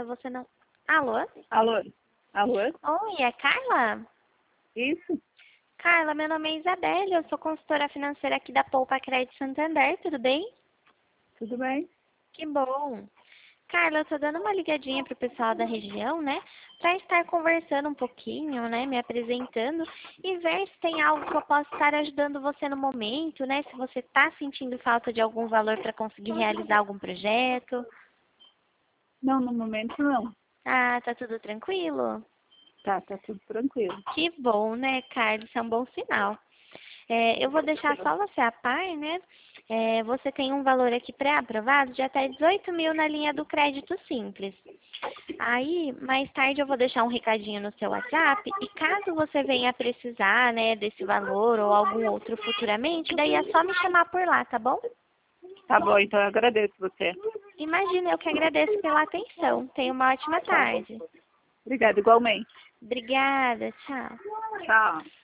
conta, você não... Alô? Alô? Alô? Oi, é Carla? Isso? Carla, meu nome é Isabelle, eu sou consultora financeira aqui da Poupa Crédito Santander, tudo bem? Tudo bem? Que bom. Carla, eu tô dando uma ligadinha pro pessoal da região, né? Pra estar conversando um pouquinho, né? Me apresentando e ver se tem algo que eu possa estar ajudando você no momento, né? Se você tá sentindo falta de algum valor para conseguir realizar algum projeto. Não, no momento não. Ah, tá tudo tranquilo? Tá tudo tranquilo. Que bom, né, Carla? Isso é um bom sinal. Eu vou deixar só você a par, né? Você tem um valor aqui pré-aprovado de até 18 mil na linha do crédito simples. Aí, mais tarde eu vou deixar um recadinho no seu WhatsApp e caso você venha precisar, né, desse valor ou algum outro futuramente, daí é só me chamar por lá, tá bom? Tá bom, então eu agradeço você. Imagina, eu que agradeço pela atenção. Tenha uma ótima Tá. tarde. Obrigada, igualmente. Obrigada, tchau. Tchau.